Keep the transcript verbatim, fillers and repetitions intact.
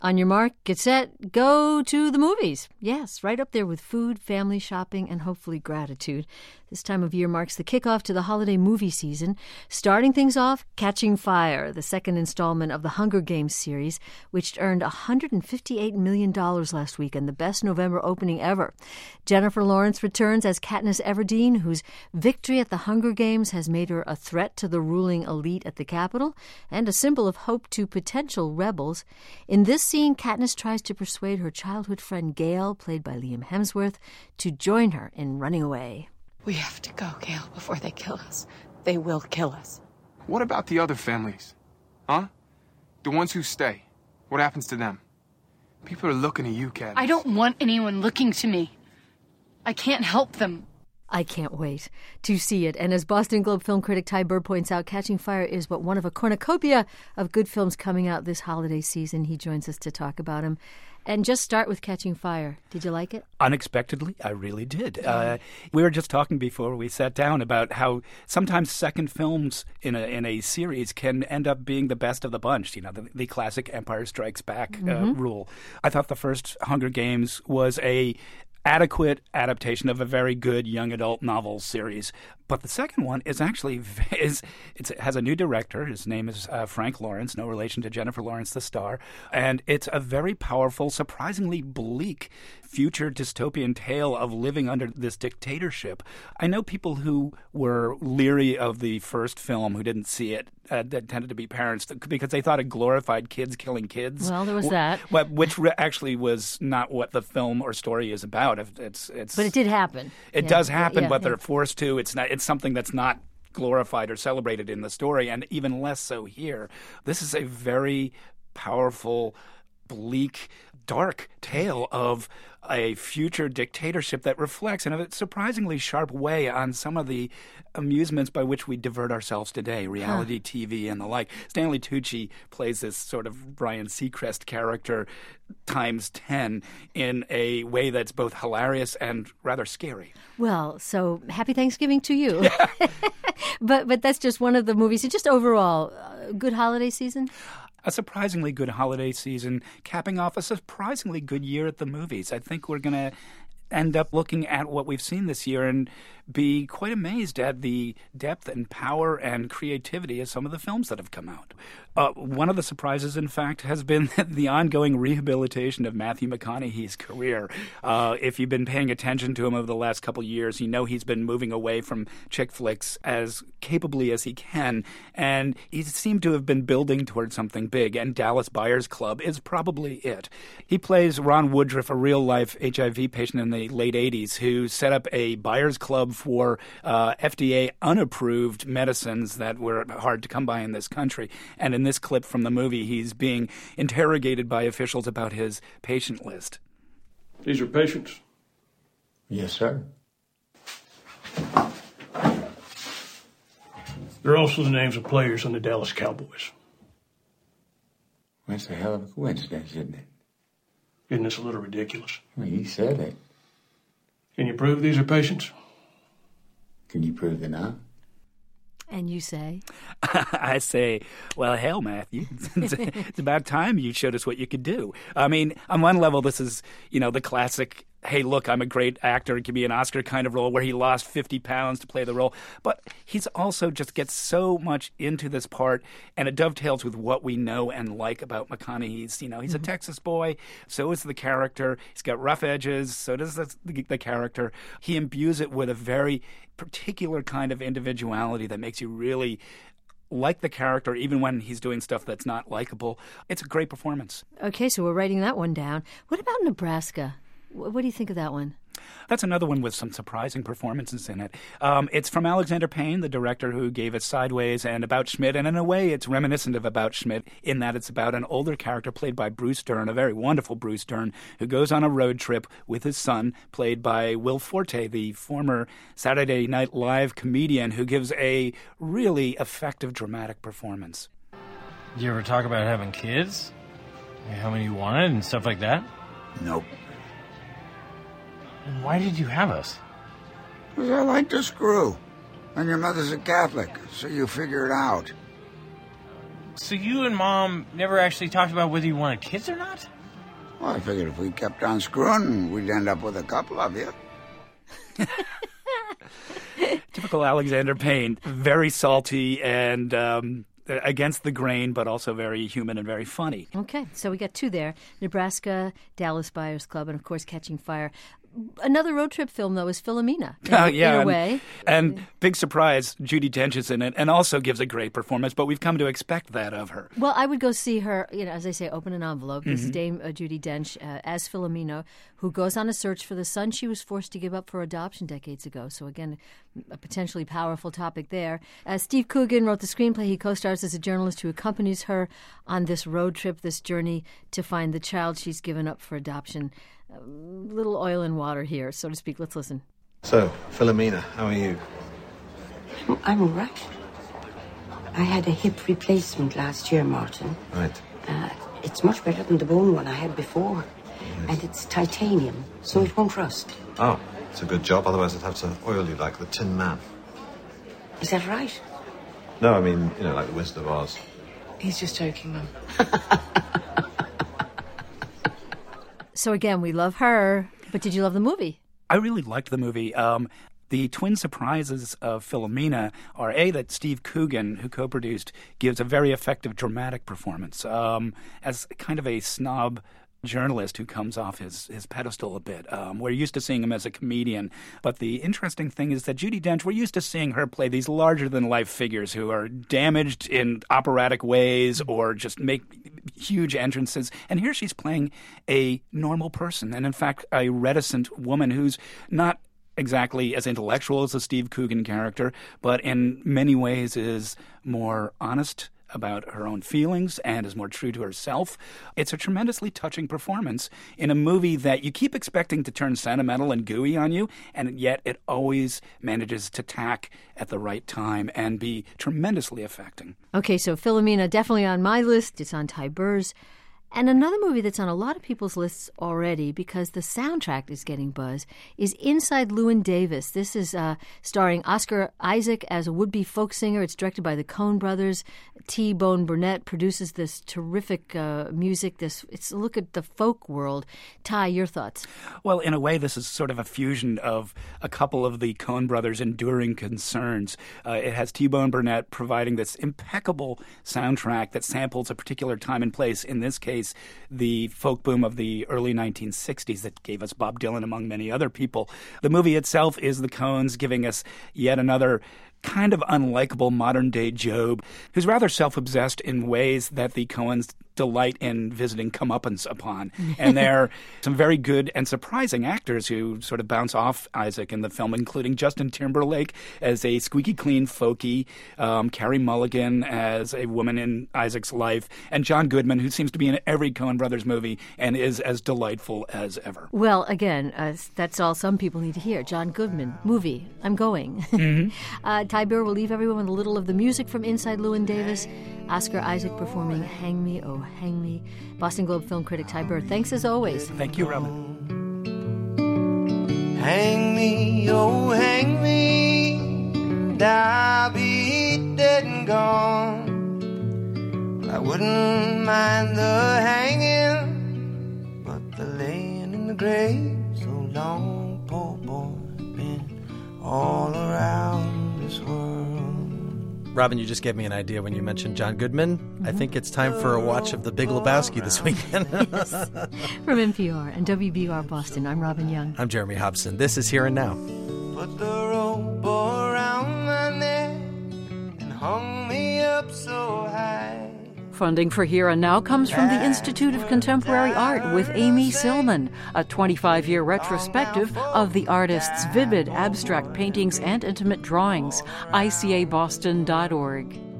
On your mark, get set, go to the movies. Yes, right up there with food, family, shopping, and hopefully gratitude. This time of year marks the kickoff to the holiday movie season. Starting things off, Catching Fire, the second installment of the Hunger Games series, which earned one hundred fifty-eight million dollars last weekend, the best November opening ever. Jennifer Lawrence returns as Katniss Everdeen, whose victory at the Hunger Games has made her a threat to the ruling elite at the Capitol and a symbol of hope to potential rebels. In this scene, Katniss tries to persuade her childhood friend Gale, played by Liam Hemsworth, to join her in running away. We have to go, Gale, before they kill us. They will kill us. What about the other families? Huh? The ones who stay. What happens to them? People are looking at you, Katniss. I don't want anyone looking to me. I can't help them. I can't wait to see it. And as Boston Globe film critic Ty Burr points out, Catching Fire is but one of a cornucopia of good films coming out this holiday season. He joins us to talk about them. And just start with Catching Fire. Did you like it? Unexpectedly, I really did. Uh, we were just talking before we sat down about how sometimes second films in a in a series can end up being the best of the bunch. You know, the, the classic Empire Strikes Back uh, mm-hmm. rule. I thought the first Hunger Games was a adequate adaptation of a very good young adult novel series. But the second one is actually is it's, it has a new director. His name is uh, Frank Lawrence, no relation to Jennifer Lawrence, the star. And it's a very powerful, surprisingly bleak future dystopian tale of living under this dictatorship. I know people who were leery of the first film, who didn't see it, uh, that tended to be parents, because they thought it glorified kids killing kids. Well, there was that. Which actually was not what the film or story is about. It's, it's, but it did happen. It yeah. does happen, yeah, but yeah. they're forced to. It's not. It's something that's not glorified or celebrated in the story, and even less so here. This is a very powerful, bleak, dark tale of a future dictatorship that reflects in a surprisingly sharp way on some of the amusements by which we divert ourselves today, reality huh. T V and the like. Stanley Tucci plays this sort of Ryan Seacrest character times ten in a way that's both hilarious and rather scary. Well, so happy Thanksgiving to you. but but that's just one of the movies. It's just overall a good holiday season? A surprisingly good holiday season, capping off a surprisingly good year at the movies. I think we're going to end up looking at what we've seen this year and be quite amazed at the depth and power and creativity of some of the films that have come out. Uh, one of the surprises, in fact, has been the ongoing rehabilitation of Matthew McConaughey's career. Uh, if you've been paying attention to him over the last couple of years, you know he's been moving away from chick flicks as capably as he can, and he seemed to have been building towards something big, and Dallas Buyers Club is probably it. He plays Ron Woodruff, a real-life H I V patient in the late eighties who set up a buyers club for uh, F D A-unapproved medicines that were hard to come by in this country. And in this clip from the movie, he's being interrogated by officials about his patient list. These are patients? Yes, sir. They're also the names of players on the Dallas Cowboys. That's a hell of a coincidence, isn't it? Isn't this a little ridiculous? Well, you said it. Can you prove these are patients? Can you prove they're not? And you say? I say, well, hell, Matthew, it's, it's about time you showed us what you could do. I mean, on one level, this is, you know, the classic, hey, look, I'm a great actor, it could be an Oscar kind of role where he lost fifty pounds to play the role. But he's also just gets so much into this part, and it dovetails with what we know and like about McConaughey. He's, you know, he's mm-hmm. a Texas boy, so is the character. He's got rough edges, so does the, the, the character. He imbues it with a very particular kind of individuality that makes you really like the character even when he's doing stuff that's not likable. It's a great performance. Okay, so we're writing that one down. What about Nebraska? What do you think of that one? That's another one with some surprising performances in it. Um, it's from Alexander Payne, the director who gave us Sideways and About Schmidt, and in a way it's reminiscent of About Schmidt in that it's about an older character played by Bruce Dern, a very wonderful Bruce Dern, who goes on a road trip with his son, played by Will Forte, the former Saturday Night Live comedian who gives a really effective dramatic performance. Did you ever talk about having kids? How many you wanted and stuff like that? Nope. And why did you have us? Because I like to screw. And your mother's a Catholic, so you figure it out. So you and Mom never actually talked about whether you wanted kids or not? Well, I figured if we kept on screwing, we'd end up with a couple of you. Typical Alexander Payne, very salty and um, against the grain, but also very human and very funny. Okay, so we got two there. Nebraska, Dallas Buyers Club, and of course Catching Fire. Another road trip film, though, is Philomena, in, uh, yeah, in a and, way. And big surprise, Judi Dench is in it and also gives a great performance, but we've come to expect that of her. Well, I would go see her, you know, as I say, open an envelope. This Mm-hmm. is Dame uh, Judi Dench uh, as Philomena, who goes on a search for the son she was forced to give up for adoption decades ago. So, again, a potentially powerful topic there. Uh, Steve Coogan wrote the screenplay. He co-stars as a journalist who accompanies her on this road trip, this journey to find the child she's given up for adoption. A little oil and water here, so to speak. Let's listen. So, Philomena, how are you? I'm, I'm all right. I had a hip replacement last year, Martin. Right. Uh, it's much better than the bone one I had before. Yes. And it's titanium, so it won't rust. Oh, it's a good job. Otherwise I'd have to oil you like the Tin Man. Is that right? No, I mean, you know, like the Wizard of Oz. He's just joking, Mum. So again, we love her, but did you love the movie? I really liked the movie. Um, the twin surprises of Philomena are, A, that Steve Coogan, who co-produced, gives a very effective dramatic performance um, as kind of a snob journalist who comes off his, his pedestal a bit. Um, we're used to seeing him as a comedian. But the interesting thing is that Judi Dench, we're used to seeing her play these larger-than-life figures who are damaged in operatic ways or just make huge entrances. And here she's playing a normal person and, in fact, a reticent woman who's not exactly as intellectual as the Steve Coogan character, but in many ways is more honest about her own feelings and is more true to herself. It's a tremendously touching performance in a movie that you keep expecting to turn sentimental and gooey on you, and yet it always manages to tack at the right time and be tremendously affecting. Okay, so Philomena, definitely on my list. It's on Ty Burr's. And another movie that's on a lot of people's lists already because the soundtrack is getting buzz is Inside Llewyn Davis. This is uh, starring Oscar Isaac as a would-be folk singer. It's directed by the Coen brothers. T-Bone Burnett produces this terrific uh, music. This It's a look at the folk world. Ty, your thoughts? Well, in a way, this is sort of a fusion of a couple of the Coen brothers' enduring concerns. Uh, it has T-Bone Burnett providing this impeccable soundtrack that samples a particular time and place, in this case, the folk boom of the early nineteen sixties that gave us Bob Dylan, among many other people. The movie itself is the Coens giving us yet another kind of unlikable modern-day Job, who's rather self-obsessed in ways that the Coens delight in visiting comeuppance upon. And there are some very good and surprising actors who sort of bounce off Isaac in the film, including Justin Timberlake as a squeaky clean folkie, um, Carey Mulligan as a woman in Isaac's life, and John Goodman, who seems to be in every Coen Brothers movie and is as delightful as ever. Well, again, uh, that's all some people need to hear. John Goodman, movie, I'm going. Mm-hmm. uh, Ty Burr will leave everyone with a little of the music from Inside Llewyn Davis. Oscar Isaac performing Hang Me, Oh Hang Me. Boston Globe film critic Ty Burr, thanks as always. Thank you, Robin. Hang me, oh hang me, and I'll be dead and gone. I wouldn't mind the hanging, but the laying in the grave so long, poor boy, been all around this world. Robin, you just gave me an idea when you mentioned John Goodman. Mm-hmm. I think it's time for a watch of The Big Lebowski this weekend. From N P R and W B U R Boston, I'm Robin Young. I'm Jeremy Hobson. This is Here and Now. Put the rope around my neck and hung me up so high. Funding for Here and Now comes from the Institute of Contemporary Art with Amy Silman, a twenty-five-year retrospective of the artist's vivid abstract paintings and intimate drawings. I C A Boston dot org.